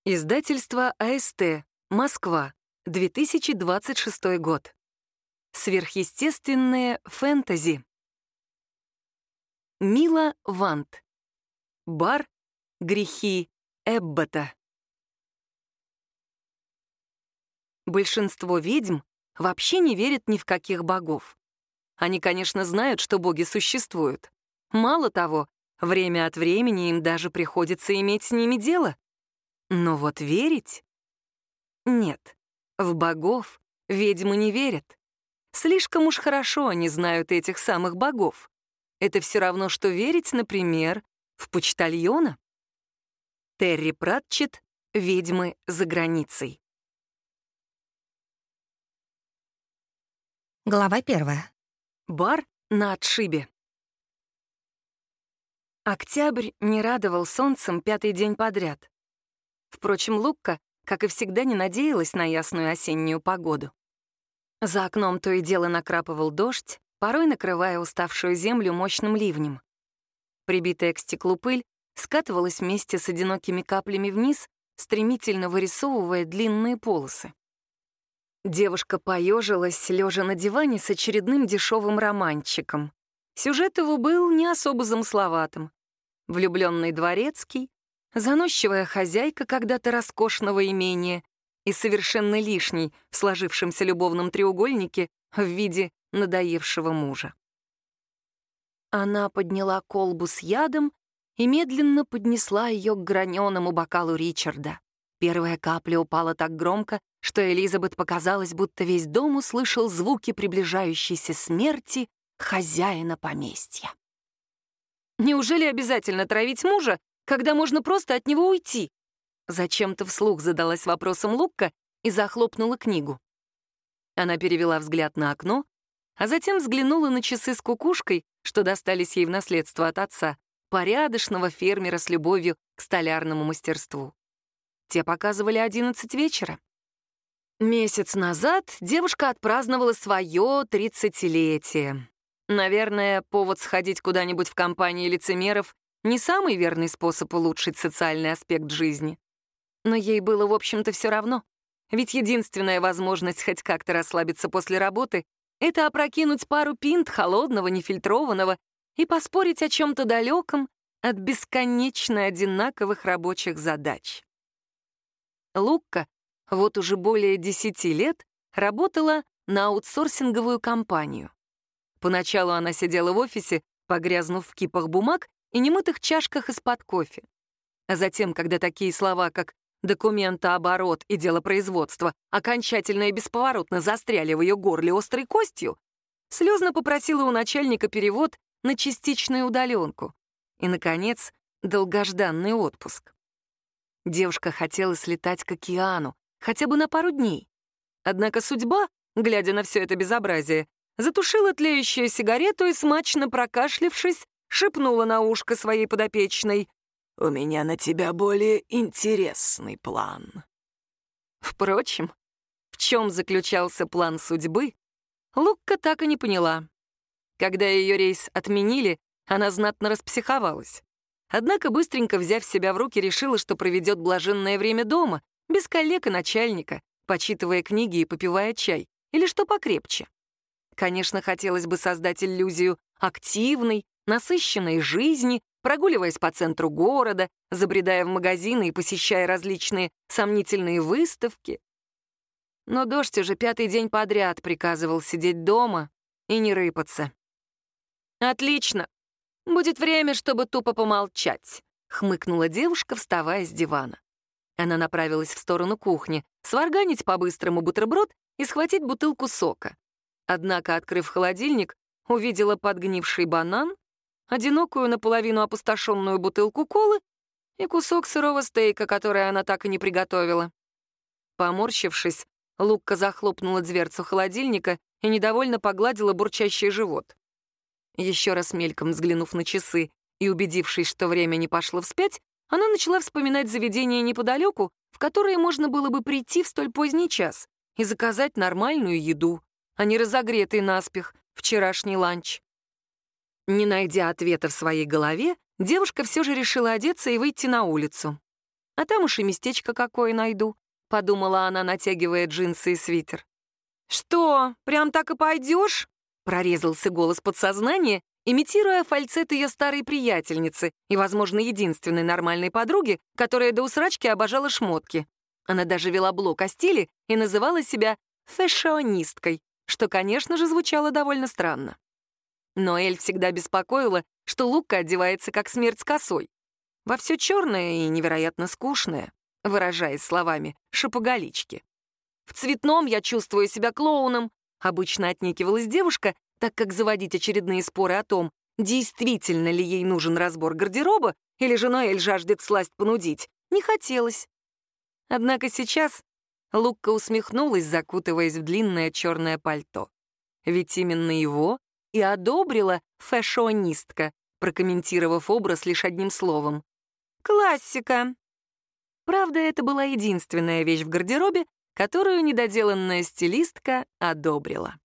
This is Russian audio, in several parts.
Издательство АСТ. Москва. 2026 год. Сверхъестественное фэнтези. Мила Вант. Бар. Грехи Эббота. Большинство ведьм вообще не верят ни в каких богов. Они, конечно, знают, что боги существуют. Мало того, время от времени им даже приходится иметь с ними дело. Но вот верить? Нет, в богов ведьмы не верят. Слишком уж хорошо они знают этих самых богов. Это все равно, что верить, например, в почтальона. Терри Пратчетт «Ведьмы за границей». Глава 1. Бар на отшибе. Октябрь не радовал солнцем пятый день подряд. Впрочем, Лукка, как и всегда, не надеялась на ясную осеннюю погоду. За окном то и дело накрапывал дождь, порой накрывая уставшую землю мощным ливнем. Прибитая к стеклу пыль скатывалась вместе с одинокими каплями вниз, стремительно вырисовывая длинные полосы. Девушка поежилась, лежа на диване с очередным дешевым романчиком. Сюжет его был не особо замысловатым. Влюбленный дворецкий, заносчивая хозяйка когда-то роскошного имения и совершенно лишний в сложившемся любовном треугольнике в виде надоевшего мужа. Она подняла колбу с ядом и медленно поднесла ее к граненому бокалу Ричарда. Первая капля упала так громко, что Элизабет показалось, будто весь дом услышал звуки приближающейся смерти хозяина поместья. «Неужели обязательно травить мужа, когда можно просто от него уйти?» Зачем-то вслух задалась вопросом Лукка и захлопнула книгу. Она перевела взгляд на окно, а затем взглянула на часы с кукушкой, что достались ей в наследство от отца, порядочного фермера с любовью к столярному мастерству. Те показывали 11 вечера. Месяц назад девушка отпраздновала свое 30-летие. Наверное, повод сходить куда-нибудь в компании лицемеров не самый верный способ улучшить социальный аспект жизни. Но ей было, в общем-то, все равно. Ведь единственная возможность хоть как-то расслабиться после работы — это опрокинуть пару пинт холодного, нефильтрованного и поспорить о чем-то далеком от бесконечно одинаковых рабочих задач. Лукка вот уже более 10 лет работала на аутсорсинговую компанию. Поначалу она сидела в офисе, погрязнув в кипах бумаг и немытых чашках из-под кофе. А затем, когда такие слова, как «документооборот» и «делопроизводство» окончательно и бесповоротно застряли в ее горле острой костью, слезно попросила у начальника перевод на частичную удаленку и, наконец, долгожданный отпуск. Девушка хотела слетать к океану, хотя бы на пару дней. Однако судьба, глядя на все это безобразие, затушила тлеющую сигарету и, смачно прокашлявшись, шепнула на ушко своей подопечной: «У меня на тебя более интересный план». Впрочем, в чем заключался план судьбы, Лукка так и не поняла. Когда ее рейс отменили, она знатно распсиховалась. Однако, быстренько взяв себя в руки, решила, что проведет блаженное время дома, без коллег и начальника, почитывая книги и попивая чай, или что покрепче. Конечно, хотелось бы создать иллюзию активной, насыщенной жизни, прогуливаясь по центру города, забредая в магазины и посещая различные сомнительные выставки. Но дождь уже пятый день подряд приказывал сидеть дома и не рыпаться. «Отлично! Будет время, чтобы тупо помолчать», — хмыкнула девушка, вставая с дивана. Она направилась в сторону кухни, сварганить по-быстрому бутерброд и схватить бутылку сока. Однако, открыв холодильник, увидела подгнивший банан, одинокую наполовину опустошенную бутылку колы и кусок сырого стейка, который она так и не приготовила. Поморщившись, Лукка захлопнула дверцу холодильника и недовольно погладила бурчащий живот. Еще раз мельком взглянув на часы и убедившись, что время не пошло вспять, она начала вспоминать заведение неподалеку, в которое можно было бы прийти в столь поздний час и заказать нормальную еду, а не разогретый наспех вчерашний ланч. Не найдя ответа в своей голове, девушка все же решила одеться и выйти на улицу. А там уж и местечко какое найду», — подумала она, натягивая джинсы и свитер. «Что, прям так и пойдешь?» — прорезался голос подсознания, имитируя фальцет ее старой приятельницы и, возможно, единственной нормальной подруги, которая до усрачки обожала шмотки. Она даже вела блог о стиле и называла себя фэшионисткой, что, конечно же, звучало довольно странно. Но Эль всегда беспокоила, что Лукка одевается как смерть с косой. Во все черное и невероятно скучное, выражаясь словами шопоголички. «В цветном я чувствую себя клоуном», обычно отнекивалась девушка, так как заводить очередные споры о том, действительно ли ей нужен разбор гардероба или же Ноэль жаждет всласть понудить, не хотелось. Однако сейчас Лукка усмехнулась, закутываясь в длинное черное пальто. Ведь именно его и одобрила фэшонистка, прокомментировав образ лишь одним словом. «Классика». Правда, это была единственная вещь в гардеробе, которую недоделанная стилистка одобрила.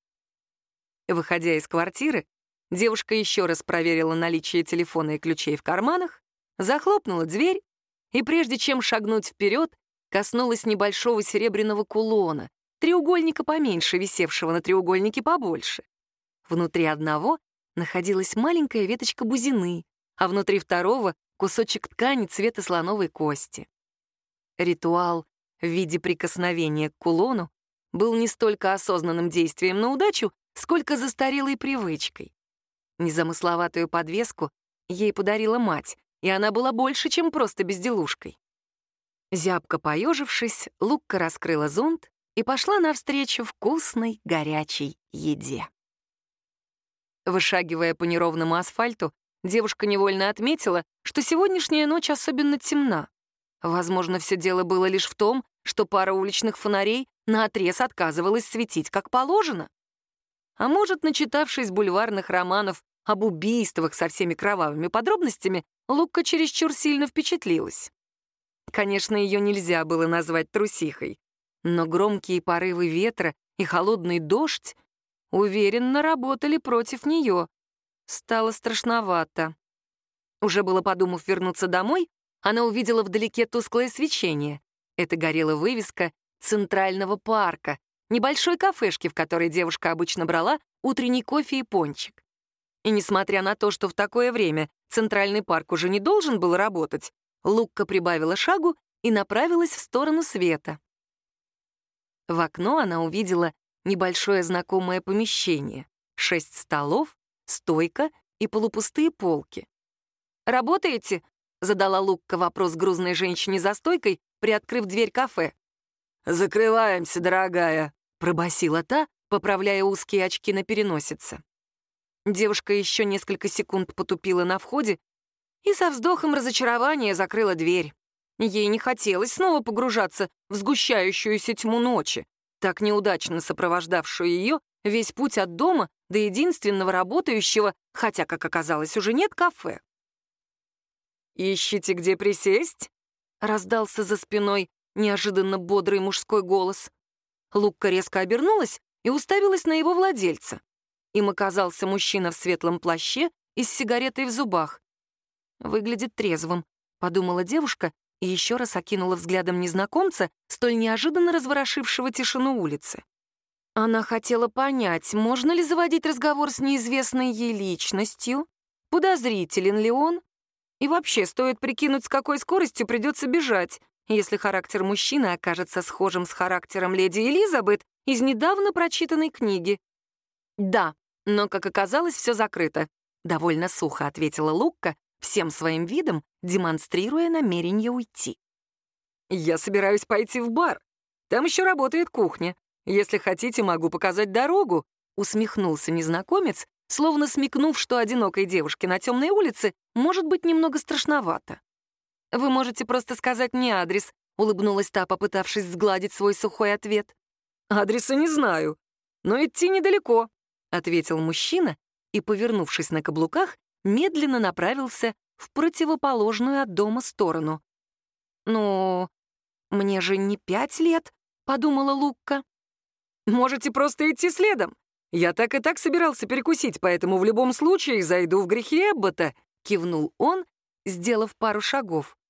Выходя из квартиры, девушка еще раз проверила наличие телефона и ключей в карманах, захлопнула дверь и, прежде чем шагнуть вперед, коснулась небольшого серебряного кулона, треугольника поменьше, висевшего на треугольнике побольше. Внутри одного находилась маленькая веточка бузины, а внутри второго — кусочек ткани цвета слоновой кости. Ритуал в виде прикосновения к кулону был не столько осознанным действием на удачу, сколько застарелой привычкой. Незамысловатую подвеску ей подарила мать, и она была больше, чем просто безделушкой. Зябко поежившись, Лукка раскрыла зонт и пошла навстречу вкусной горячей еде. Вышагивая по неровному асфальту, девушка невольно отметила, что сегодняшняя ночь особенно темна. Возможно, все дело было лишь в том, что пара уличных фонарей наотрез отказывалась светить как положено. А может, начитавшись бульварных романов об убийствах со всеми кровавыми подробностями, Лукка чересчур сильно впечатлилась. Конечно, ее нельзя было назвать трусихой, но громкие порывы ветра и холодный дождь уверенно работали против нее. Стало страшновато. Уже было подумав вернуться домой, она увидела вдалеке тусклое свечение. Это горела вывеска Центрального парка, небольшой кафешки, в которой девушка обычно брала утренний кофе и пончик. И несмотря на то, что в такое время Центральный парк уже не должен был работать, Лукка прибавила шагу и направилась в сторону света. В окно она увидела небольшое знакомое помещение, 6 столов, стойка и полупустые полки. «Работаете?» — задала Лукка вопрос грузной женщине за стойкой, приоткрыв дверь кафе. «Закрываемся, дорогая», — пробасила та, поправляя узкие очки на переносице. Девушка еще несколько секунд потупила на входе и со вздохом разочарования закрыла дверь. Ей не хотелось снова погружаться в сгущающуюся тьму ночи, так неудачно сопровождавшую ее весь путь от дома до единственного работающего, хотя, как оказалось, уже нет кафе. «Ищите, где присесть?» — раздался за спиной неожиданно бодрый мужской голос. Лукка резко обернулась и уставилась на его владельца. Им оказался мужчина в светлом плаще и с сигаретой в зубах. «Выглядит трезвым», — подумала девушка и еще раз окинула взглядом незнакомца, столь неожиданно разворошившего тишину улицы. Она хотела понять, можно ли заводить разговор с неизвестной ей личностью, подозрителен ли он, и вообще стоит прикинуть, с какой скоростью придется бежать, если характер мужчины окажется схожим с характером леди Элизабет из недавно прочитанной книги. «Да, но, как оказалось, все закрыто», — довольно сухо ответила Лукка, всем своим видом демонстрируя намерение уйти. «Я собираюсь пойти в бар. Там еще работает кухня. Если хотите, могу показать дорогу», — усмехнулся незнакомец, словно смекнув, что одинокой девушке на темной улице может быть немного страшновато. «Вы можете просто сказать мне адрес», — улыбнулась та, попытавшись сгладить свой сухой ответ. «Адреса не знаю, но идти недалеко», — ответил мужчина и, повернувшись на каблуках, медленно направился в противоположную от дома сторону. «Ну, мне же не 5 лет», — подумала Лукка. «Можете просто идти следом. Я так и так собирался перекусить, поэтому в любом случае зайду в грехи Эббота», — кивнул он, сделав пару шагов.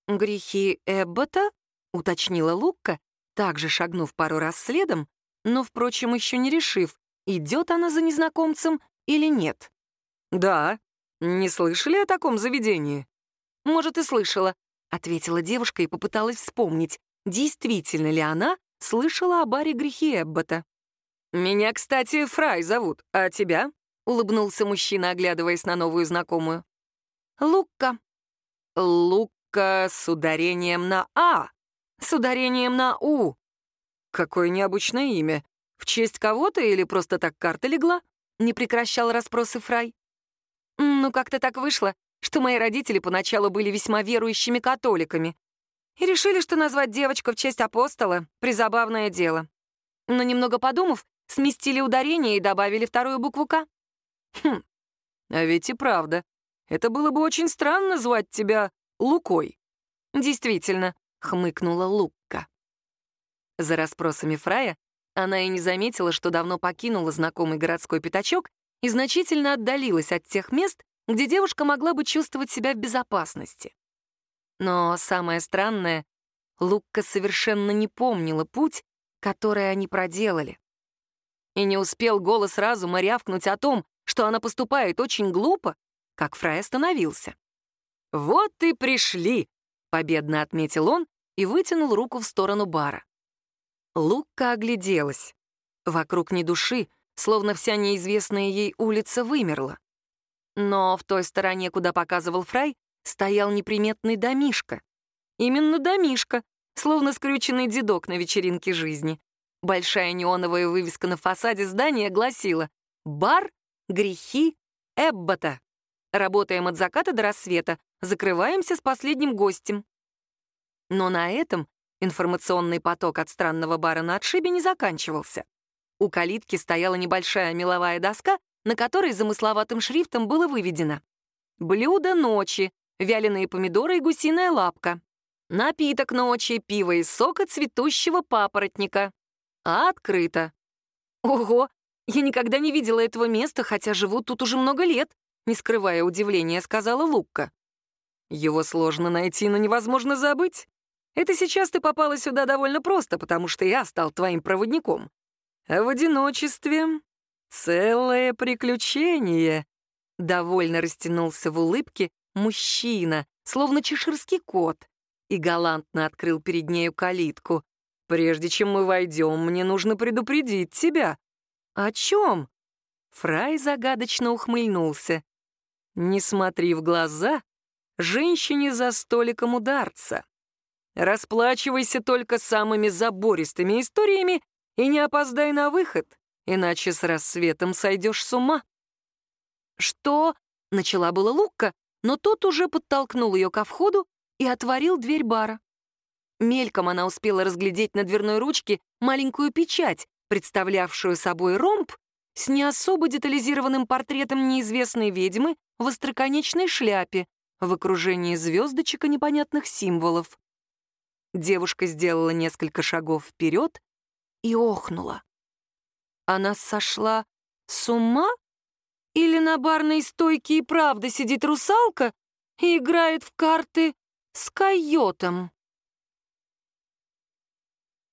«Грехи Эббота?» — уточнила Лукка, также шагнув пару раз следом, но, впрочем, еще не решив, идет она за незнакомцем или нет. «Да, не слышали о таком заведении?» «Может, и слышала», — ответила девушка и попыталась вспомнить, действительно ли она слышала о баре «Грехи Эббота». «Меня, кстати, Фрай зовут, а тебя?» — улыбнулся мужчина, оглядываясь на новую знакомую. «Лукка». «Лукка с ударением на «а», с ударением на «у». Какое необычное имя. В честь кого-то или просто так карта легла?» — не прекращал расспросы Фрай. «Ну, как-то так вышло, что мои родители поначалу были весьма верующими католиками и решили, что назвать девочку в честь апостола — призабавное дело. Но немного подумав, сместили ударение и добавили вторую букву «К». Хм, а ведь и правда. Это было бы очень странно звать тебя Лукой. Действительно, хмыкнула Лукка. За расспросами Фрая она и не заметила, что давно покинула знакомый городской пятачок и значительно отдалилась от тех мест, где девушка могла бы чувствовать себя в безопасности. Но самое странное, Лукка совершенно не помнила путь, который они проделали. И не успел голос разума рявкнуть о том, что она поступает очень глупо, как Фрай остановился. «Вот и пришли!» — победно отметил он и вытянул руку в сторону бара. Лукка огляделась. Вокруг ни души, словно вся неизвестная ей улица вымерла. Но в той стороне, куда показывал Фрай, стоял неприметный домишко. Именно домишко, словно скрюченный дедок на вечеринке жизни. Большая неоновая вывеска на фасаде здания гласила «Бар «Грехи Эббота». Работаем от заката до рассвета, закрываемся с последним гостем». Но на этом информационный поток от странного бара на отшибе не заканчивался. У калитки стояла небольшая меловая доска, на которой замысловатым шрифтом было выведено «Блюдо ночи, вяленые помидоры и гусиная лапка. Напиток ночи, пиво из сока цветущего папоротника. А открыто». Ого! «Я никогда не видела этого места, хотя живу тут уже много лет», — не скрывая удивления, сказала Лукка. «Его сложно найти, но невозможно забыть. Это сейчас ты попала сюда довольно просто, потому что я стал твоим проводником. А в одиночестве целое приключение». Довольно растянулся в улыбке мужчина, словно чеширский кот, и галантно открыл перед нею калитку. «Прежде чем мы войдем, мне нужно предупредить тебя». «О чем?» Фрай загадочно ухмыльнулся. «Не смотри в глаза женщине за столиком ударца. Расплачивайся только самыми забористыми историями и не опоздай на выход, иначе с рассветом сойдешь с ума». «Что?» — начала была Лукка, но тот уже подтолкнул ее ко входу и отворил дверь бара. Мельком она успела разглядеть на дверной ручке маленькую печать, представлявшую собой ромб с не особо детализированным портретом неизвестной ведьмы в остроконечной шляпе в окружении звездочек и непонятных символов. Девушка сделала несколько шагов вперед и охнула. Она сошла с ума? Или на барной стойке и правда сидит русалка и играет в карты с койотом?